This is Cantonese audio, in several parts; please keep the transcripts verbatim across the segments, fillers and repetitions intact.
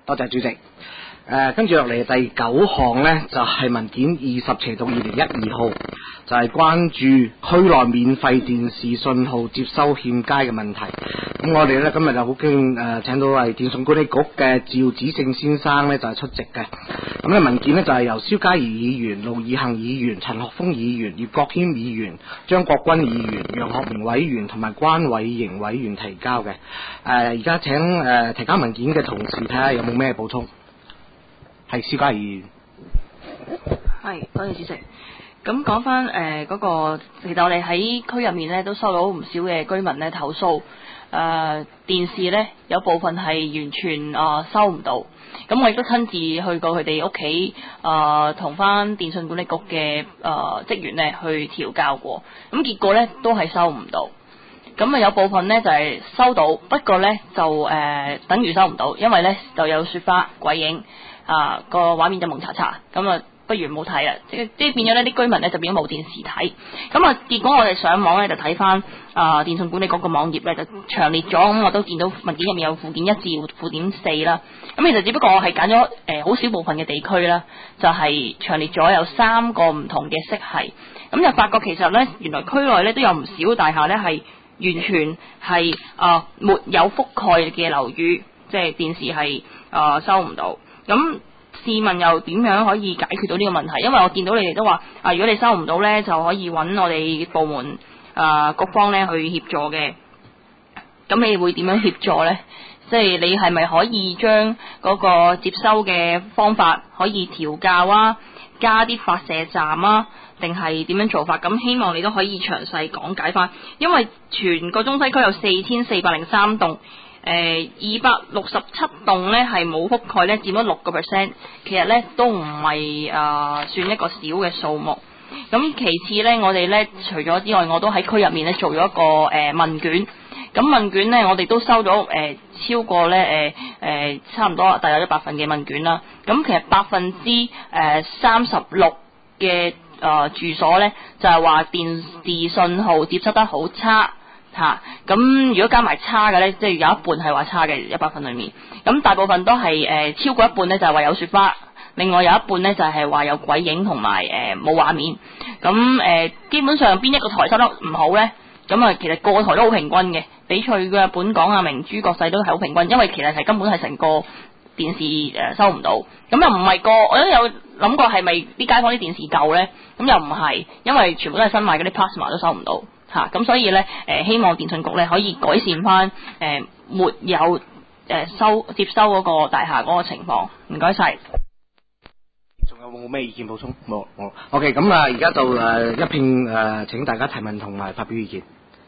多謝主席。誒，跟住落嚟第九項呢，就係、是、文件二十斜到二零一二號，就係、是、關注區內免費電視信號接收欠佳嘅問題。咁我哋呢，今日就好驚誒，請到係電信管理局嘅趙子勝先生呢，就係、是、出席嘅。咁呢文件呢，就係、是、由蕭嘉怡議員、盧義行議員、陳學鋒議員、葉國謙議員、張國軍議員、楊學明委員同埋關偉瑩委員提交嘅。誒、呃，而家請誒、呃、提交文件嘅同事睇下有冇咩補充。係蕭嘉怡。 係，多謝主席。咁講翻誒嗰個，其實我哋喺區入面咧都收到唔少嘅居民咧投訴，誒、呃、電視咧有部分係完全啊、呃、收唔到。咁我亦都親自去過佢哋屋企，誒同翻電信管理局嘅誒職員咧去調校過，咁結果咧都係收唔到。咁啊有部分咧就係、是、收到，不過咧就誒、呃、等於收唔到，因為咧就有雪花、鬼影。啊，個畫面就蒙查查，咁啊不如冇睇啦，即即變咗呢啲居民咧就變咗冇電視睇，咁啊結果我哋上網咧就睇翻啊電信管理局個網頁咧就詳列咗，咁我都見到文件入面有附件一至附件四啦，咁其實只不過我係揀咗誒好少部分嘅地區啦，就係、是、詳列咗有三個唔同嘅色系，咁就發覺其實咧原來區內咧都有唔少大廈咧係完全係啊沒有覆蓋嘅樓宇，即係電視係啊收唔到。咁試問又點樣可以解決到呢個問題？因為我見到你哋都話啊，如果你收唔到呢，就可以揾我哋部門啊各方呢去協助嘅。咁你會點樣協助呢？即係你係咪可以將嗰個接收嘅方法可以調校啊，加啲發射站啊，定係點樣做法？咁希望你都可以詳細講解翻，因為全個中西區有四千四百零三棟。誒二百六十七棟咧係冇覆蓋咧，佔咗六個 percent， 其實咧都唔係啊算一個小嘅數目。咁其次咧，我哋咧除咗之外，我都喺區入面咧做咗一個誒、呃、問卷。咁問卷咧，我哋都收咗誒、呃、超過咧誒誒差唔多大約一百份嘅問卷啦。咁其實百分之誒三十六嘅誒住所咧，就係、是、話電視信號接收得好差。吓，咁、啊、如果加埋差嘅咧，即係有一半係話差嘅一百份裏面，咁大部分都係誒、呃、超過一半咧就係話有雪花，另外有一半咧就係話有鬼影同埋誒冇畫面，咁誒、呃、基本上邊一個台收得唔好咧，咁啊其實個個台都好平均嘅，翡翠嘅本港啊明珠國際都係好平均，因為其實係根本係成個電視誒、呃、收唔到，咁又唔係個，我都有諗過係咪啲街坊啲電視舊咧，咁又唔係，因為全部都係新買嗰啲 plasma 都收唔到。吓、啊，咁所以咧，誒、呃、希望電信局咧可以改善翻，誒、呃、沒有誒、呃、收接收嗰個大廈嗰個情況。唔該晒。 仲有冇咩意見補充？冇，冇。OK， 咁啊，而家就誒、呃、一片誒、呃，請大家提問同埋發表意見。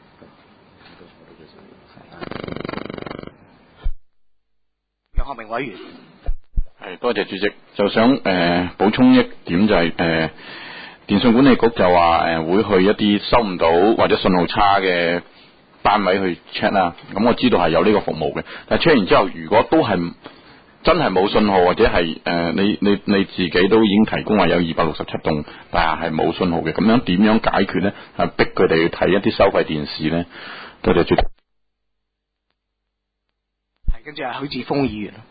楊學明委員， 係多謝主席，就想誒補、呃、充一點就係、是、誒。呃電信管理局就話誒會去一啲收唔到或者信號差嘅單位去 check 啦，咁我知道係有呢個服務嘅。但係 check 完之後，如果都係真係冇信號或者係誒、呃、你你你自己都已經提供話有二百六十七棟大廈係冇信號嘅，咁樣點樣解決咧？係逼佢哋去睇一啲收費電視咧？多謝主席。 係，跟住係許智峰議員。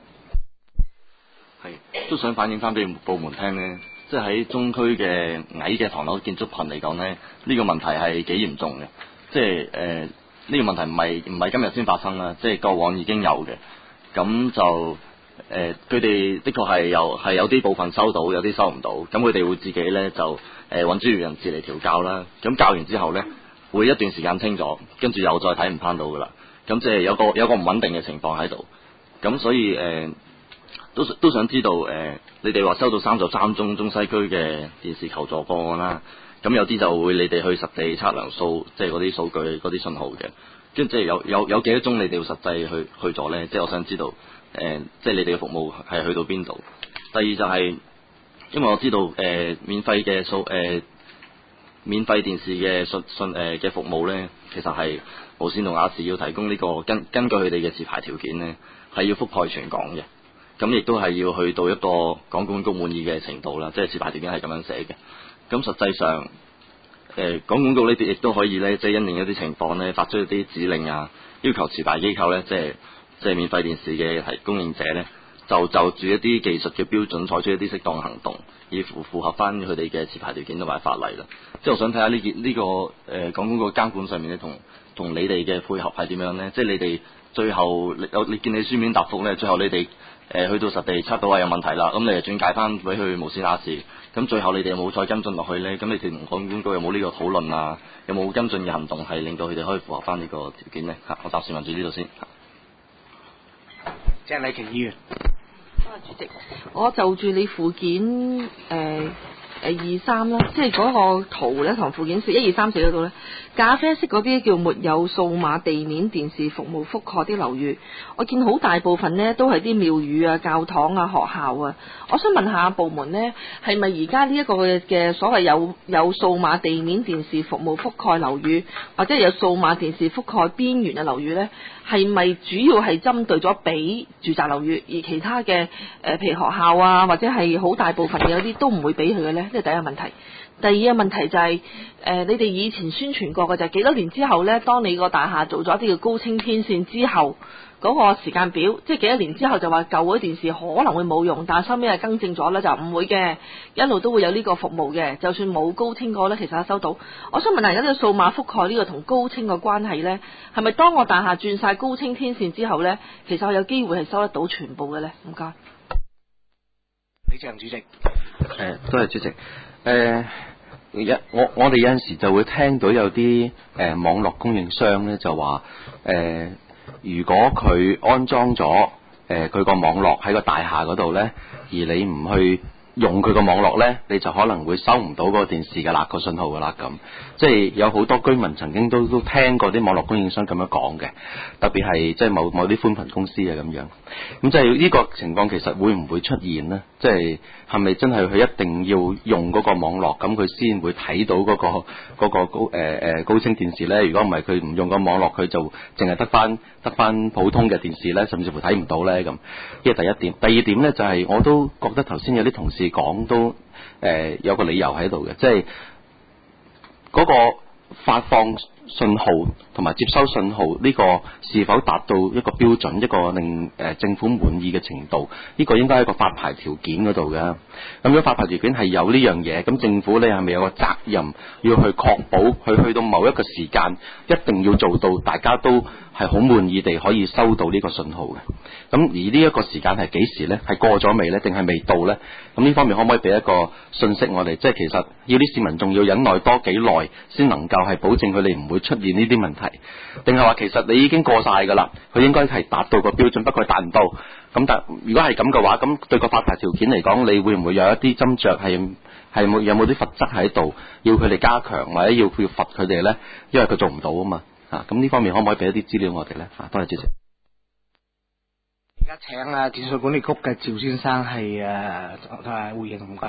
係都想反映翻俾部門聽咧。即係喺中區嘅矮嘅唐樓建築群嚟講咧，呢、這個問題係幾嚴重嘅。即係誒呢個問題唔係唔係今日先發生啦，即係過往已經有嘅。咁就誒佢哋的確係有係有啲部分收到，有啲收唔到。咁佢哋會自己咧就誒揾專業人士嚟調校啦。咁校完之後咧，會一段時間清咗，跟住又再睇唔翻到噶啦。咁即係有個有個唔穩定嘅情況喺度。咁所以誒。呃都都想知道誒、呃，你哋話收到三十三宗中西區嘅電視求助個案啦，咁有啲就會你哋去實地測量數，即係嗰啲數據嗰啲信號嘅，跟住即係有有有幾多宗你哋要實際去去咗咧？即係我想知道誒、呃，即係你哋嘅服務係去到邊度？第二就係、是、因為我知道誒、呃、免費嘅數誒免費電視嘅信信誒嘅服務咧，其實係無線同亞視要提供呢、這個根根據佢哋嘅持牌條件咧，係要覆蓋全港嘅。咁亦都係要去到一個港管局滿意嘅程度啦，即係持牌條件係咁樣寫嘅。咁實際上，誒、呃、港管局呢啲亦都可以咧，即係因應一啲情況咧，發出一啲指令啊，要求持牌機構咧，即係即係免費電視嘅提供應者咧， 就就住一啲技術嘅標準採取一啲適當行動，以符符合翻佢哋嘅持牌條件同埋法例啦。即係我想睇下呢件呢個誒講嗰個監管上面咧，同同你哋嘅配合係點樣咧？即係你哋最後有你見你書面答覆咧，最後你哋誒、呃、去到實地測到話有問題啦，咁你就轉介翻俾佢無線亞視，咁最後你哋有冇再跟進落去咧？咁你哋同監管局有冇呢個討論啊？有冇跟進嘅行動係令到佢哋可以符合翻呢個條件咧？嚇，我暫時問住呢度先。 鄭麗瓊議員。 啊，主席，我就住你附件誒誒二三啦，即係嗰個圖咧同附件四一二三四嗰度咧，咖啡色嗰啲叫沒有數碼地面電視服務覆蓋啲樓宇，我見好大部分呢都係啲廟宇啊、教堂啊、學校啊。我想問下部門呢，係咪而家呢一個嘅所謂有有數碼地面電視服務覆蓋樓宇，或者有數碼電視覆蓋邊緣嘅樓宇呢？係咪主要係針對咗俾住宅樓宇，而其他嘅誒、呃，譬如學校啊，或者係好大部分嘅有啲都唔會俾佢嘅呢？呢係第一個問題。第二個問題就係、是、誒、呃，你哋以前宣傳過嘅就係幾多年之後呢，當你個大廈做咗一啲嘅高清天線之後，嗰、那個時間表，即係幾多年之後就話舊嗰啲電視可能會冇用，但係收尾係更正咗呢，就唔會嘅，一路都會有呢個服務嘅。就算冇高清過呢，其實都收到。我想問下，而家呢個數碼覆蓋呢個同高清嘅關係呢，係咪當我大廈轉晒高清天線之後呢，其實我有機會係收得到全部嘅呢？唔該。 李鄭主席。誒、 呃，多謝主席。誒、呃，一我我哋有陣時就會聽到有啲誒、呃、網絡供應商咧就話誒。呃如果佢安裝咗誒佢個網絡喺個大廈嗰度呢，而你唔去用佢個網絡呢，你就可能會收唔到嗰個電視嘅啦個信號㗎啦咁。即係有好多居民曾經都都聽過啲網絡供應商咁樣講嘅，特別係即係某某啲寬頻公司啊咁樣。咁即係呢個情況其實會唔會出現呢？即係係咪真係佢一定要用嗰個網絡咁佢先會睇到嗰、嗰個嗰、嗰個高誒誒、呃、高清電視呢？如果唔係佢唔用個網絡，佢就淨係得翻得翻普通嘅電視呢，甚至乎睇唔到呢咁。呢個第一點。第二點呢，就係、是、我都覺得頭先有啲同事講都誒、呃、有個理由喺度嘅，即係嗰個發放信號同埋接收信號呢個是否達到一個標準，一個令誒政府滿意嘅程度？呢個應該係一個發牌條件嗰度嘅。咁如果發牌條件係有呢樣嘢，咁政府呢係咪有個責任要去確保佢去到某一個時間一定要做到大家都係好滿意地可以收到呢個信號嘅？咁而呢一個時間係幾時呢？係過咗未呢？定係未到呢？咁呢方面可唔可以俾一個信息我哋？即係其實要啲市民仲要忍耐多幾耐先能夠係保證佢哋唔會出現呢啲問題，定係話其實你已經過晒㗎啦？佢應該係達到個標準，不過達唔到。咁但如果係咁嘅話，咁對個發牌條件嚟講，你會唔會有一啲斟酌係係冇有冇啲罰則喺度，要佢哋加強或者要要罰佢哋呢？因為佢做唔到啊嘛。啊，咁呢方面可唔可以俾一啲資料我哋呢？啊，多謝主席。 而家請啊電訊管理局嘅趙先生係誒誒回應唔該。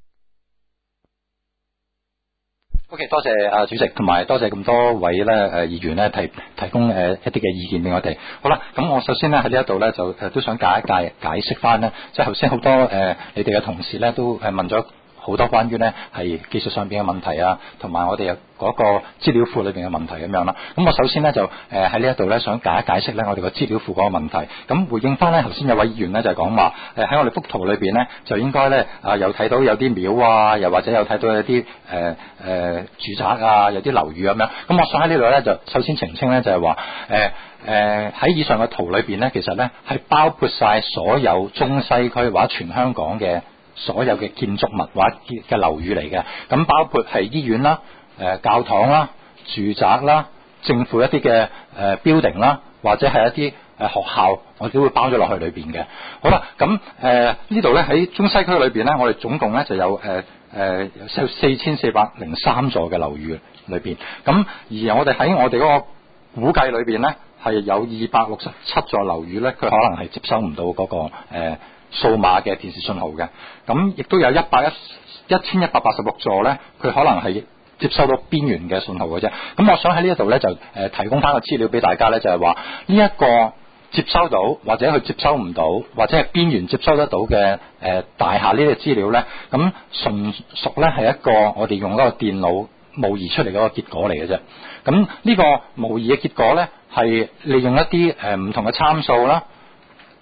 O.K. 多謝啊主席，同埋多謝咁多位咧誒議員咧提提供誒一啲嘅意見俾我哋。好啦，咁我首先咧喺呢一度咧就誒都想解一解解釋翻咧，即係頭先好多誒你哋嘅同事咧都誒問咗好多關於咧係技術上邊嘅問題啊，同埋我哋有嗰個資料庫裏邊嘅問題咁樣啦。咁我首先咧就誒喺呢一度咧想解一解釋咧我哋個資料庫嗰個問題。咁回應翻咧頭先有位議員咧就係講話誒喺我哋幅圖裏邊咧就應該咧啊有睇到有啲廟啊，又或者有睇到有啲誒誒住宅啊，有啲樓宇咁樣。咁我想喺呢度咧就首先澄清咧就係話誒誒喺以上嘅圖裏邊咧其實咧係包括晒所有中西區或者全香港嘅所有嘅建築物或者嘅樓宇嚟嘅，咁包括係醫院啦、誒、呃、教堂啦、住宅啦、政府一啲嘅誒 building 啦，或者係一啲誒、呃、學校，我哋都會包咗落去裏邊嘅。好啦，咁誒、呃、呢度咧喺中西區裏邊咧，我哋總共咧就有誒誒有四千四百零三座嘅樓宇裏邊，咁而我哋喺我哋嗰個估計裏邊咧係有二百六十七座樓宇咧，佢可能係接收唔到嗰個誒。呃數碼嘅電視信號嘅，咁亦都有一百一一千一百八十六座咧，佢可能係接收到邊緣嘅信號嘅啫。咁我想喺呢一度咧就誒、呃、提供翻個資料俾大家咧，就係話呢一個接收到或者佢接收唔到或者係邊緣接收得到嘅誒、呃、大廈呢啲資料咧，咁純屬咧係一個我哋用嗰個電腦模擬出嚟嗰個結果嚟嘅啫。咁呢個模擬嘅結果咧係利用一啲誒唔同嘅參數啦。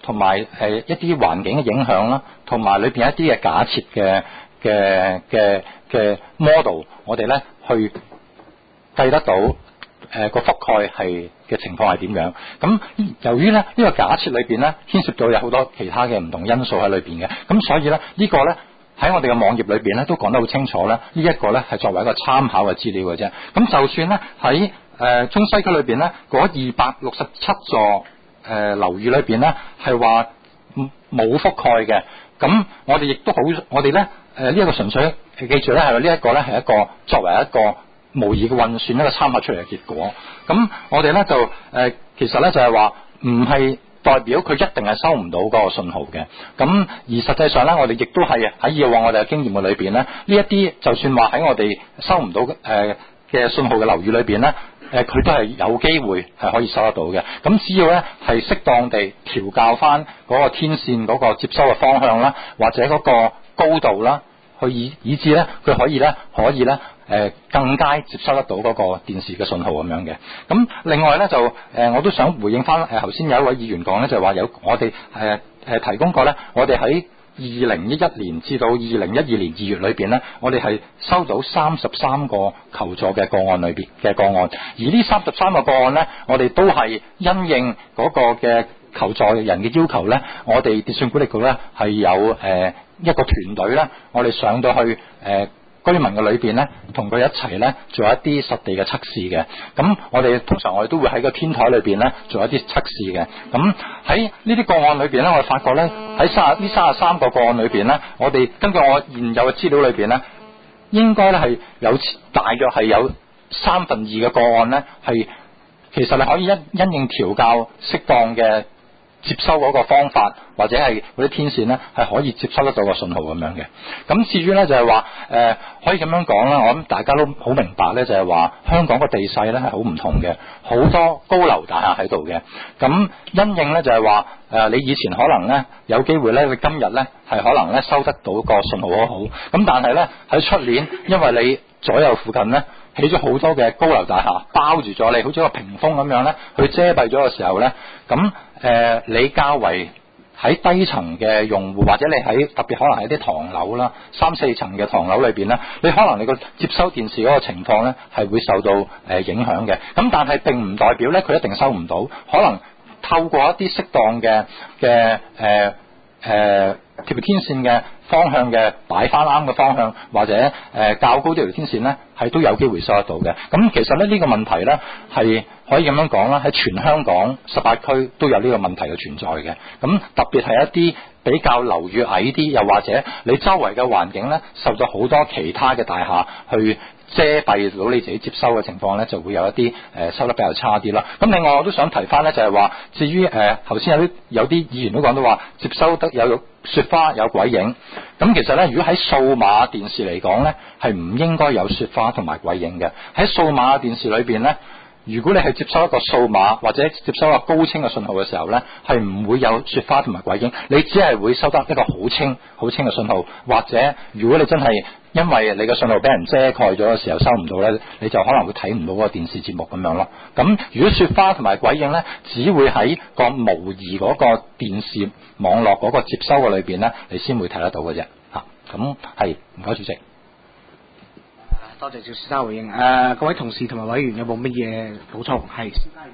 同埋誒一啲環境嘅影響啦，同埋裏邊一啲嘅假設嘅嘅嘅嘅 model，我哋咧去計得到誒個覆蓋係嘅情況係點樣。咁由於咧呢個假設裏邊咧牽涉到有好多其他嘅唔同因素喺裏邊嘅，咁所以咧呢個咧喺我哋嘅網頁裏邊咧都講得好清楚咧，呢一個咧係作為一個參考嘅資料嘅啫。咁就算咧喺誒中西區裏邊咧嗰二百六十七座誒樓宇裏邊咧係話冇覆蓋嘅，咁我哋亦都好，我哋咧誒呢一個純粹記住咧係呢一個咧係一個作為一個模擬嘅運算一個參考出嚟嘅結果。咁我哋咧就誒、呃、其實咧就係話唔係代表佢一定係收唔到嗰個信號嘅。咁而實際上咧，我哋亦都係喺以往我哋嘅經驗嘅裏邊咧，呢一啲就算話喺我哋收唔到誒嘅信號嘅樓宇裏邊咧，誒佢都係有機會係可以收得到嘅。咁只要咧係適當地調校翻嗰個天線嗰個接收嘅方向啦，或者嗰個高度啦，去以以至咧佢可以咧可以咧誒更加接收得到嗰個電視嘅信號咁樣嘅。咁另外咧就誒、呃、我都想回應翻誒頭先有一位議員講咧，就話有我哋誒誒提供過咧，我哋喺二零一一年至到二零一二年二月裏邊咧，我哋係收到三十三個求助嘅個案裏邊嘅個案，而呢三十三個個案咧，我哋都係因應嗰個嘅求助人嘅要求咧，我哋電訊管理局咧係有誒、呃、一個團隊咧，我哋上到去誒、呃居民嘅裏邊咧，同佢一齊咧做一啲實地嘅測試嘅。咁我哋通常我哋都會喺個天台裏邊咧做一啲測試嘅。咁喺呢啲個案裏邊咧，我哋發覺咧喺三呢三十三個個案裏邊咧，我哋根據我現有嘅資料裏邊咧，應該咧係有大約係有三分二嘅個案咧係其實係可以因因應調校適當嘅接收嗰個方法，或者係嗰啲天線咧係可以接收得到個信號咁樣嘅。咁至於咧就係話誒可以咁樣講啦，我諗大家都好明白咧，就係話香港個地勢咧係好唔同嘅，好多高樓大廈喺度嘅。咁因應咧就係話誒你以前可能咧有機會咧，你今日咧係可能咧收得到個信號好好，咁但係咧喺出年，因為你左右附近咧起咗好多嘅高樓大廈包住咗你，好似個屏風咁樣咧，去遮蔽咗嘅時候咧，咁誒、呃、你較為喺低層嘅用戶，或者你喺特別可能喺啲唐樓啦，三四層嘅唐樓裏邊咧，你可能你個接收電視嗰個情況咧係會受到誒、呃、影響嘅。咁但係並唔代表咧佢一定收唔到，可能透過一啲適當嘅嘅誒誒條天線嘅方向嘅擺翻啱嘅方向，或者誒、呃、較高啲條天線咧，係都有機會收得到嘅。咁其實咧呢、這個問題咧係可以咁樣講啦，喺全香港十八區都有呢個問題嘅存在嘅。咁特別係一啲比較樓宇矮啲，又或者你周圍嘅環境咧受到好多其他嘅大廈去遮蔽到你自己接收嘅情況咧，就會有一啲誒、呃、收得比較差啲啦。咁另外我都想提翻咧，就係、是、話至於誒頭先有啲有啲議員都講到話接收得有雪花有鬼影，咁其實咧如果喺數碼電視嚟講咧，係唔應該有雪花同埋鬼影嘅。喺數碼電視裏邊咧，如果你係接收一個數碼或者接收一個高清嘅信號嘅時候咧，係唔會有雪花同埋鬼影，你只係會收得一個好清好清嘅信號，或者如果你真係因為你嘅信號俾人遮蓋咗嘅時候收唔到咧，你就可能會睇唔到嗰個電視節目咁樣咯。咁如果雪花同埋鬼影咧，只會喺個模擬嗰個電視網絡嗰個接收嘅裏邊咧，你先會睇得到嘅啫。嚇，咁係唔該主席。 多謝趙先生回應。誒、呃，各位同事同埋委員有冇乜嘢補充？係。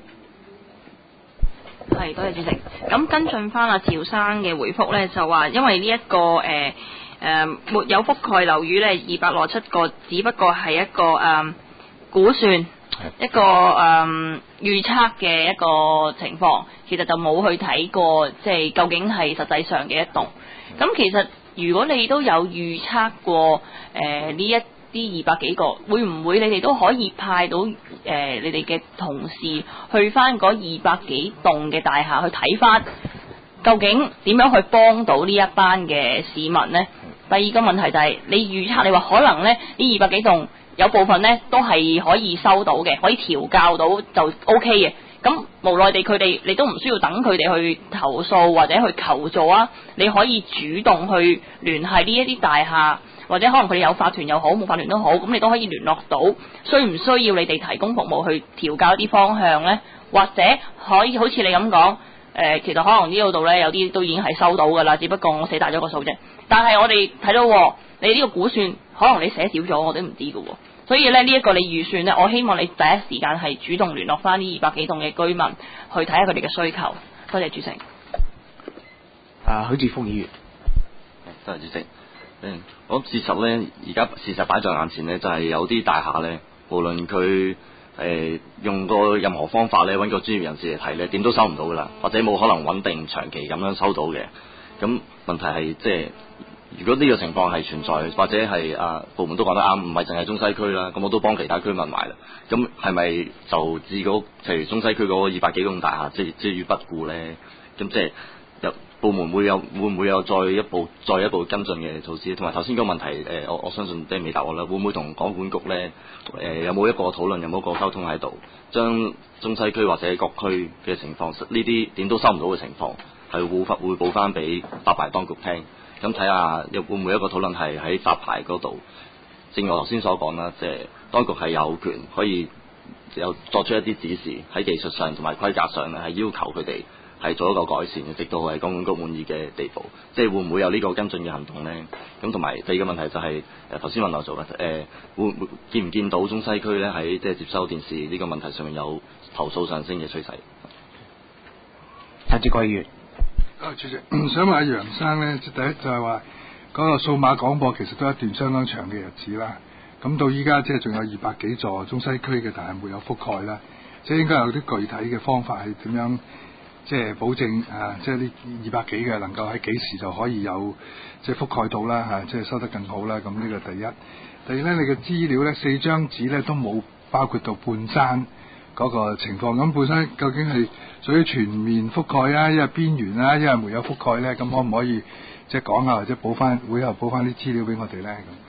係，多謝主席。咁跟進翻阿趙生嘅回覆咧，就話因為呢、這、一個誒誒、呃呃、沒有覆蓋樓宇咧，二百六十七個，只不過係一個誒、呃、估算，一個誒預測嘅一個情況，其實就冇去睇過，即係究竟係實際上嘅一棟。咁其實如果你都有預測過誒呢一啲二百幾個，會唔會你哋都可以派到誒、呃、你哋嘅同事去翻嗰二百幾棟嘅大廈去睇翻，究竟點樣去幫到呢一班嘅市民呢？第二個問題就係、是、你預測，你話可能咧呢二百幾棟有部分咧都係可以收到嘅，可以調校到就 O K 嘅。咁無奈地佢哋，你都唔需要等佢哋去投訴或者去求助啊，你可以主動去聯繫呢一啲大廈。或者可能佢哋有法團又好，冇法團都好，咁你都可以聯絡到，需唔需要你哋提供服務去調校一啲方向呢？或者可以好似你咁講， 呃、其實可能呢度咧有啲都已經係收到㗎啦，只不過我寫大咗個數啫。但係我哋睇到你呢個估算，可能你寫少咗，我哋唔知㗎喎。所以咧呢一個你預算咧，我希望你第一時間係主動聯絡翻呢二百幾棟嘅居民，去睇下佢哋嘅需求。多謝主席。 啊，許智峯議員。 多謝主席。嗯，我事實咧，而家事實擺在眼前咧，就係、是、有啲大廈咧，無論佢誒用過任何方法咧，揾個專業人士嚟睇咧，點都收唔到噶啦，或者冇可能穩定長期咁樣收到嘅。咁問題係即係，如果呢個情況係存在，或者係啊部門都講得啱，唔係淨係中西區啦，咁我都幫其他區問埋啦。咁係咪就至嗰譬如中西區嗰個二百幾棟大廈，即係置於不顧咧？咁即係有部門會有會唔會有再一步再一步跟進嘅措施？同埋頭先個問題，誒、呃、我我相信即係未答我啦。會唔會同港管局咧誒、呃、有冇一個討論，有冇一個溝通喺度，將中西區或者各區嘅情況，呢啲點都收唔到嘅情況，係會發會報翻俾發牌當局聽，咁睇下有會唔會一個討論係喺發牌嗰度，正如我頭先所講啦，即係當局係有權可以有作出一啲指示，喺技術上同埋規格上咧係要求佢哋係做一個改善嘅，直到係港管局滿意嘅地步。即係會唔會有呢個跟進嘅行動咧？咁同埋第二個問題就係誒頭先問我做嘅誒、呃，會會見唔見到中西區咧喺即係接收電視呢個問題上面有投訴上升嘅趨勢？ 陳志國議員。 啊，主席，想問阿楊生咧，第一就係話嗰個數碼廣播其實都一段相當長嘅日子啦。咁到依家即係仲有二百幾座中西區嘅，但係沒有覆蓋啦。即係應該有啲具體嘅方法係點樣，即係保證啊，即係呢二百幾嘅能夠喺幾時就可以有即係覆蓋到啦嚇，即係收得更好啦。咁呢個第一。第二咧，你嘅資料咧四張紙咧都冇包括到半山嗰個情況。咁半山究竟係屬於全面覆蓋啊，一係邊緣啊，一係沒有覆蓋咧？咁可唔可以即係講下或者補翻會後補翻啲資料俾我哋咧？咁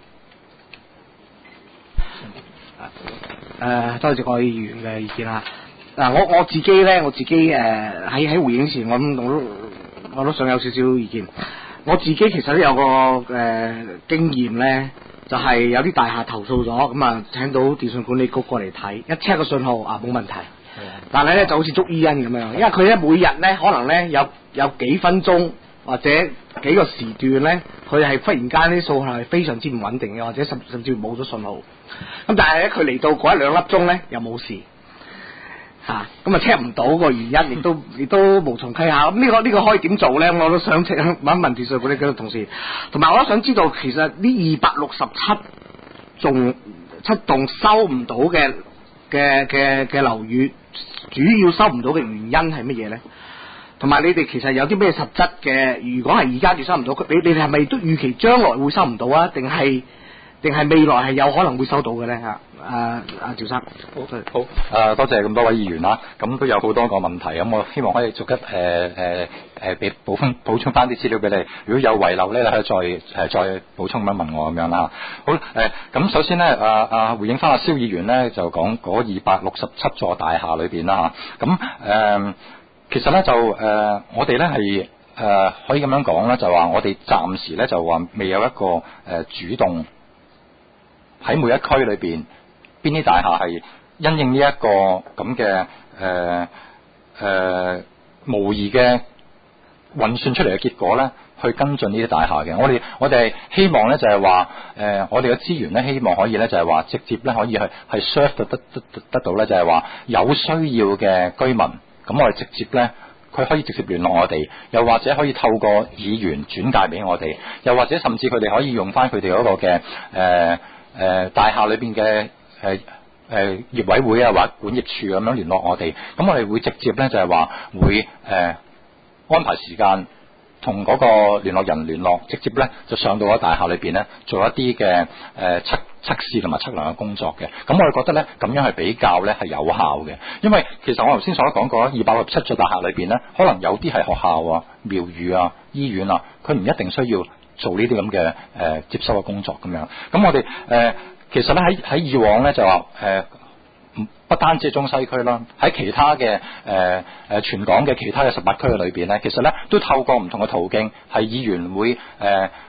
誒、呃，多謝各位議員嘅意見啦。嗱、啊，我我自己咧，我自己誒喺喺回應前，我我都我都想有少少意見。我自己其實都有個誒、呃、經驗咧，就係、是、有啲大廈投訴咗，咁啊請到電信管理局過嚟睇，一 check 個信號啊冇問題。但係咧就好似捉伊恩咁樣，因為佢咧每日咧可能咧有有幾分鐘或者幾個時段咧，佢係忽然間啲數係非常之唔穩定嘅，或者甚甚至冇咗信號。咁但係咧佢嚟到嗰一兩粒鐘咧又冇事嚇，咁啊 check 唔到個原因，亦都亦都無從稽考。咁、這、呢個呢、這個可以點做咧？我都想請問一問電信管理局嘅同事，同埋我都想知道其實呢二百六十七棟七棟收唔到嘅嘅嘅嘅樓宇，主要收唔到嘅原因係乜嘢咧？同埋你哋其實有啲咩實質嘅？如果係而家就收唔到，你你哋係咪都預期將來會收唔到啊？定係定係未來係有可能會收到嘅咧？嚇，阿阿趙生，好， 好，誒、呃、多謝咁多位議員啦。咁都有好多個問題，咁我希望可以逐一誒誒誒俾補充補充翻啲資料俾你。如果有遺漏咧，你可以再誒、呃、再補充咁樣問我咁樣啦。好誒，咁、呃、首先咧，啊啊回應翻阿蕭議員咧，就講嗰二百六十七座大廈裏邊啦嚇。咁、啊、誒。呃其實咧就誒、呃，我哋咧係誒可以咁樣講咧，就話我哋暫時咧就話未有一個誒、呃、主動喺每一區裏邊邊啲大廈係因應呢一個咁嘅誒誒模擬嘅運算出嚟嘅結果咧，去跟進呢啲大廈嘅。我哋我哋希望咧就係話誒，我哋嘅資源咧希望可以咧就係話直接咧可以係係 serve 得得得得到咧，就係話有需要嘅居民。咁我哋直接咧，佢可以直接聯絡我哋，又或者可以透過議員轉介俾我哋，又或者甚至佢哋可以用翻佢哋嗰個嘅誒誒大廈裏邊嘅誒誒業委會啊，或者管業處咁樣聯絡我哋。咁我哋會直接咧就係話會誒、呃、安排時間同嗰個聯絡人聯絡，直接咧就上到嗰大廈裏邊咧做一啲嘅誒測測試同埋測量嘅工作嘅。咁我哋覺得咧咁樣係比較咧係有效嘅，因為其實我頭先所講過二百六十七座大廈裏邊咧，可能有啲係學校啊、廟宇啊、醫院啊，佢唔一定需要做呢啲咁嘅誒接收嘅工作咁樣。咁我哋誒、呃、其實咧喺喺以往咧就話誒。呃不單止係中西區啦，喺其他嘅誒誒全港嘅其他嘅十八區嘅裏邊咧，其實咧都透過唔同嘅途徑，係議員會誒、呃、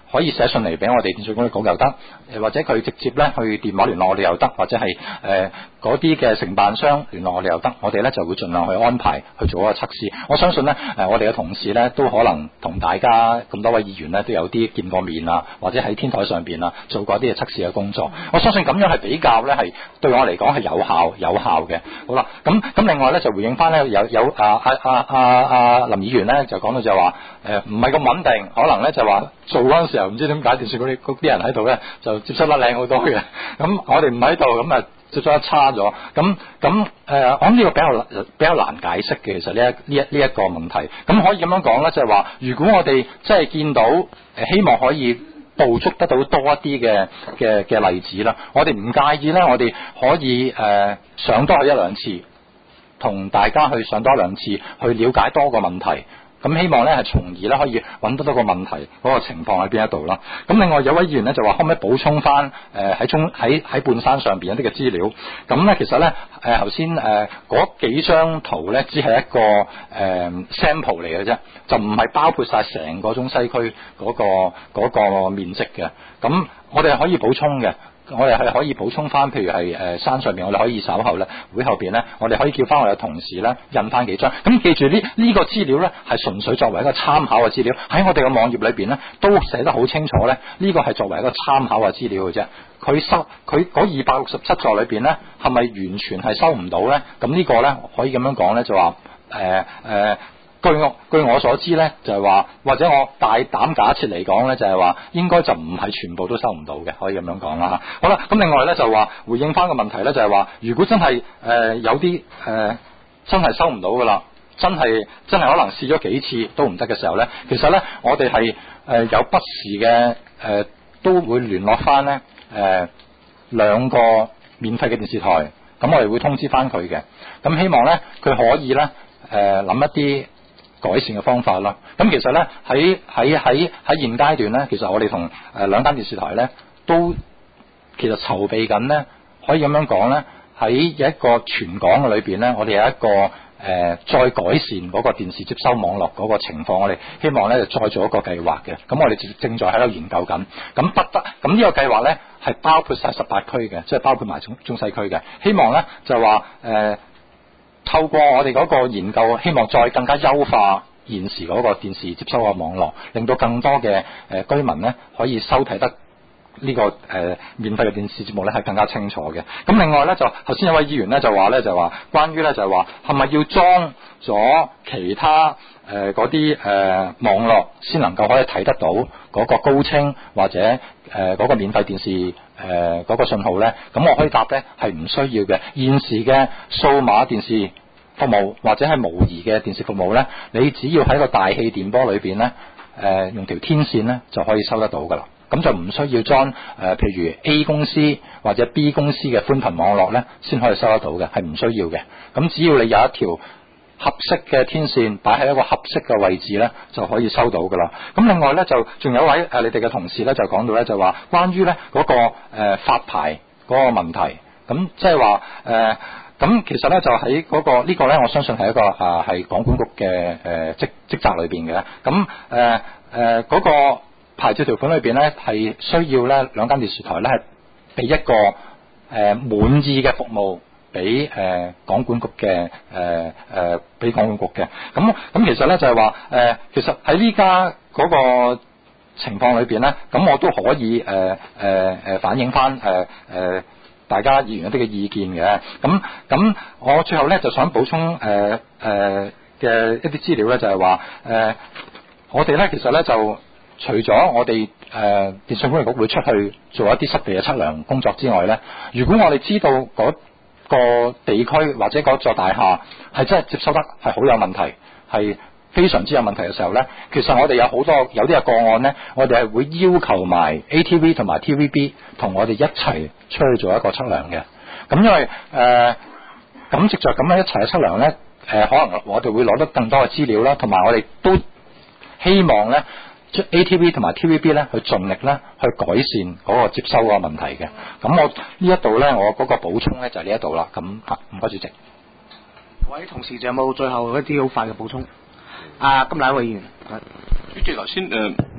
可以寫信嚟俾我哋電訊管理局又得，誒或者佢直接咧去電話聯絡我哋又得，或者係誒嗰啲嘅承辦商聯絡我哋又得，我哋咧就會盡量去安排去做一個測試。我相信咧誒我哋嘅同事咧都可能同大家咁多位議員咧都有啲見過面啊，或者喺天台上邊啊做過一啲嘅測試嘅工作。我相信咁樣係比較咧係對我嚟講係有效有效嘅。好啦，咁咁另外咧就回應翻咧有有啊啊啊啊啊林議員咧就講到就話誒唔係咁穩定，可能咧就話做嗰陣時候唔知點解電視嗰啲嗰啲人喺度咧就接收得靚好多嘅，咁我哋唔喺度咁啊接收得差咗，咁咁誒我諗呢個比較比較難解釋嘅，其實呢一呢一呢一個問題，咁可以咁樣講咧，就係話如果我哋即係見到誒希望可以捕捉得到多一啲嘅嘅嘅例子啦，我哋唔介意咧，我哋可以誒、呃、上多去一兩次，同大家去上多兩次，去了解多個問題。咁希望咧係從而咧可以揾得到個問題嗰個情況喺邊一度啦。咁另外有位議員咧就話可唔可以補充翻誒喺中喺喺半山上邊一啲嘅資料？咁咧其實咧誒頭先誒嗰幾張圖咧只係一個誒、呃、sample 嚟嘅啫，就唔係包括晒成個中西區嗰個嗰個面積嘅。咁我哋係可以補充嘅。我哋係可以補充翻，譬如係誒、呃、山上邊，我哋可以稍後咧會後邊咧，我哋可以叫翻我哋嘅同事咧印翻幾張。咁記住呢呢、這個資料咧係純粹作為一個參考嘅資料，喺我哋嘅網頁裏邊咧都寫得好清楚咧，呢、這個係作為一個參考嘅資料嘅啫。佢收佢嗰二百六十七座裏邊咧，係咪完全係收唔到咧？咁呢個咧可以咁樣講咧，就話誒誒。據我據我所知咧，就係話或者我大膽假設嚟講咧，就係話應該就唔係全部都收唔到嘅，可以咁樣講啦。好啦，咁另外咧就話回應翻個問題咧，就係話如果真係誒、呃、有啲誒、呃、真係收唔到噶啦，真係真係可能試咗幾次都唔得嘅時候咧，其實咧我哋係誒有不時嘅誒、呃、都會聯絡翻咧誒兩個免費嘅電視台，咁我哋會通知翻佢嘅，咁希望咧佢可以咧誒諗一啲改善嘅方法啦。咁其實咧喺喺喺喺現階段咧，其實我哋同誒兩間電視台咧都其實籌備緊咧，可以咁樣講咧，喺一個全港嘅裏邊咧，我哋有一個誒、呃、再改善嗰個電視接收網絡嗰個情況，我哋希望咧就再做一個計劃嘅。咁我哋正在喺度研究緊。咁不得咁呢個計劃咧係包括晒十八區嘅，即係包括埋中中西區嘅。希望咧就話誒。呃透過我哋嗰個研究，希望再更加優化現時嗰個電視接收嘅網絡，令到更多嘅誒、呃、居民咧可以收睇得呢、這個誒、呃、免費嘅電視節目咧係更加清楚嘅。咁另外咧就頭先有位議員咧就話咧就話關於咧就係話係咪要裝咗其他誒嗰啲誒網絡先能夠可以睇得到嗰個高清或者誒嗰、呃那個免費電視誒嗰、呃那個信號咧？咁我可以答咧係唔需要嘅。現時嘅數碼電視服務或者係模擬嘅電視服務咧，你只要喺個大氣電波裏邊咧誒用條天線咧就可以收得到噶啦。咁就唔需要裝誒、呃、譬如 A 公司或者 B 公司嘅寬頻網絡咧先可以收得到嘅，係唔需要嘅。咁只要你有一條合適嘅天線擺喺一個合適嘅位置咧，就可以收到噶啦。咁另外咧就仲有位誒、呃、你哋嘅同事咧就講到咧就話關於咧嗰、那個誒、呃、發牌嗰個問題，咁即係話誒咁其實咧就喺嗰、那個、這個、呢個咧，我相信係一個啊係港管局嘅誒職職責裏邊嘅。咁誒誒嗰個牌照條款裏邊咧係需要咧兩間電視台咧係俾一個誒、呃、滿意嘅服務。俾誒、呃、港管局嘅誒誒俾港管局嘅，咁咁其實咧就係話誒，其實喺呢家嗰個情況裏邊咧，咁我都可以誒誒誒反映翻誒誒大家議員一啲嘅意見嘅，咁咁我最後咧就想補充誒誒嘅一啲資料咧，就係話誒我哋咧其實咧就除咗我哋誒、呃、電訊管理局會出去做一啲實地嘅測量工作之外咧，如果我哋知道嗰個地區或者嗰座大廈係真係接收得係好有問題，係非常之有問題嘅時候呢，其實我哋有好多有啲嘅個案呢，我哋係會要求埋 A T V 同埋 T V B 同我哋一齊出去做一個測量嘅。咁因為誒咁藉着咁樣一齊嘅測量呢，誒、呃、可能我哋會攞得更多嘅資料啦，同埋我哋都希望呢。A T V 同埋 T V B 咧，去盡力咧去改善嗰個接收嗰個問題嘅。咁我呢一度咧，我嗰個補充咧就係呢一度啦。咁啊，唔該主席。 各位同事，仲有冇最後一啲好快嘅補充？啊，咁兩位議員。 主席頭先誒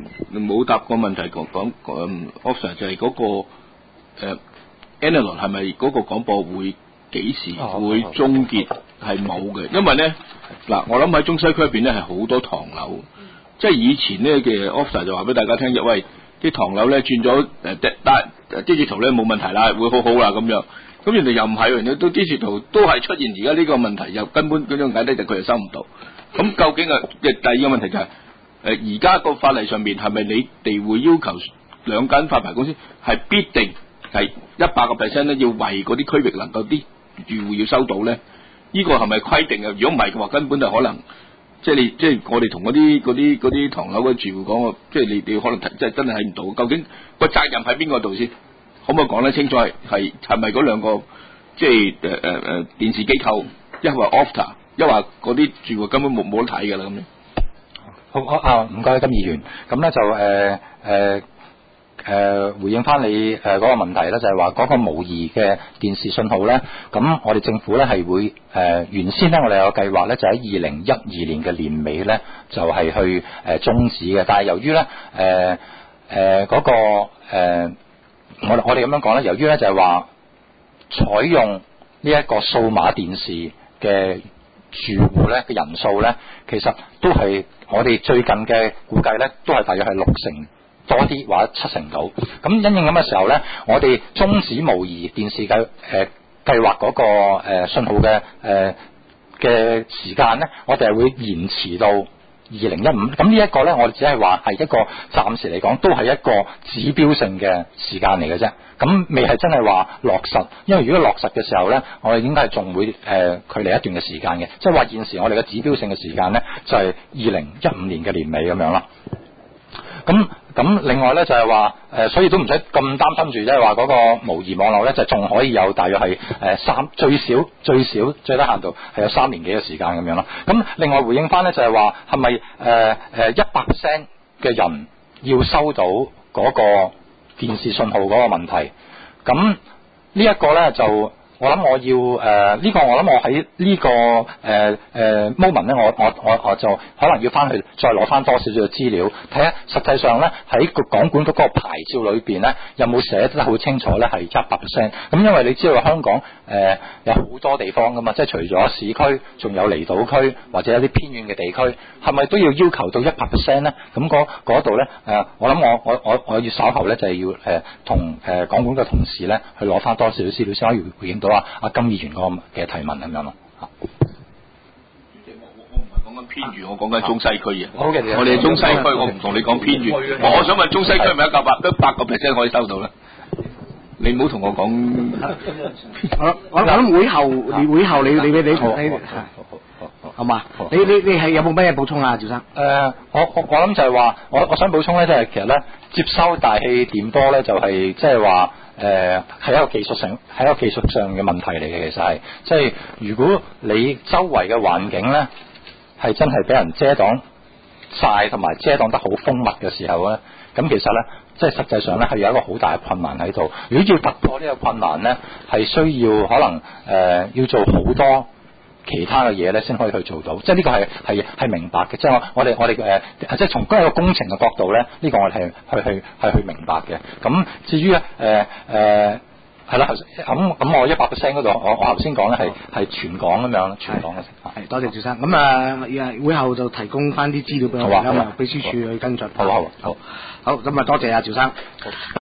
冇答個問題講講講 officer 就係嗰、那個誒 Analon 係咪嗰個廣播會幾時會終結？係冇嘅，因為咧嗱，我諗喺中西區入邊咧係好多唐樓，即係以前咧嘅 officer 就話俾大家聽，喂啲唐樓咧轉咗誒單 digital 咧冇問題啦，會好好啦咁樣。咁人哋又唔係，人哋都 digital 都係出現而家呢個問題，又根本嗰種解咧就佢又收唔到。咁究竟啊，第二個問題就係誒而家個法例上面係咪你哋會要求兩間發牌公司係必定係一百個 percent 咧，要為嗰啲區域能夠啲住戶要收到咧？呢、這個係咪規定啊？如果唔係嘅話，根本就可能即係你即係我哋同嗰啲嗰啲嗰啲唐樓嘅住戶講，即係你你可能即係真係睇唔到，究竟個責任喺邊個度先？可唔可以講得清楚？係係係咪嗰兩個即係誒誒誒電視機構，一係話 Opta， 一係話嗰啲住戶根本冇冇得睇㗎啦咁樣。 好，好啊，唔該金議員。咁咧就誒誒誒回應翻你誒嗰、呃那個問題咧，就係話嗰個模擬嘅電視信號咧，咁我哋政府咧係會誒、呃、原先咧我哋有個計劃咧，就喺二零一二年嘅年尾咧就係、是、去誒、呃、終止嘅，但係由於咧誒誒嗰個誒。呃我我哋咁樣講咧，由於咧就係話採用呢一個數碼電視嘅住戶咧嘅人數咧，其實都係我哋最近嘅估計咧，都係大約係六成多啲或者七成到。咁因應咁嘅時候咧，我哋終止模擬電視計誒計劃嗰個誒、呃、信號嘅誒嘅時間咧，我哋係會延遲到二零一五，咁呢一個呢，我哋只係話係一個暫時嚟講，都係一個指標性嘅時間嚟嘅啫。咁未係真係話落實，因為如果落實嘅時候呢，我哋應該係仲會誒、呃、距離一段嘅時間嘅。即係話現時我哋嘅指標性嘅時間呢，就係二零一五年嘅年尾咁樣啦。咁咁另外呢，就係話誒，所以都唔使咁擔心住，即係話嗰個模擬網絡呢，就仲可以有大約係誒三最少最少最低限度係有三年幾嘅時間咁樣咯。咁另外回應翻呢，就係話係咪誒誒一百 percent 嘅人要收到嗰個電視信號嗰個問題？咁呢一個呢，就。我諗我要誒呢、呃這個我諗我喺呢、這個誒誒 moment 咧，我我我我就可能要翻去再攞翻多少少嘅資料，睇下實際上咧喺個港管局嗰個牌照裏邊咧有冇寫得好清楚咧係一百 percent。咁因為你知道香港誒、呃、有好多地方噶嘛，即係除咗市區，仲有離島區或者有啲偏遠嘅地區，係咪都要要求到一百 percent 咧？咁嗰度咧誒，我諗我我我我要稍後咧就係、是、要誒同誒港管嘅同事咧去攞翻多少少資料先可以回應到。話阿金議員嗰個嘅提問咁樣咯，嚇。我我唔係講緊偏遠，我講緊中西區嘅。好嘅，我哋中西區，我唔同你講偏遠。我想問中西區係咪一百百一百個 percent 可以收到咧？你唔好同我講。我我諗會後，你會後你你你你好好嘛？你你你係有冇咩補充啊，趙生？誒，我我我諗就係話，我我想補充咧，即係其實咧接收大氣電波咧，就係即係話。誒係、呃、一個技術上係一個技術上嘅問題嚟嘅，其實係即係如果你周圍嘅環境咧係真係俾人遮擋晒同埋遮擋得好封密嘅時候咧，咁其實咧即係實際上咧係有一個好大嘅困難喺度。如果要突破呢個困難咧，係需要可能誒、呃、要做好多其他嘅嘢咧，先可以去做到。即係呢個係係係明白嘅。即係我我哋我哋誒即係從嗰個工程嘅角度咧，呢、呢個我哋係去去係去明白嘅。咁至於咧誒誒係啦，咁咁我一百 percent 嗰度，我我頭先講咧係係全港咁樣，全港嘅情況。係多謝趙生。咁啊，會後就提供翻啲資料俾我哋，咁啊秘書處去跟進。好啊好啊好。好咁啊，多謝啊趙生。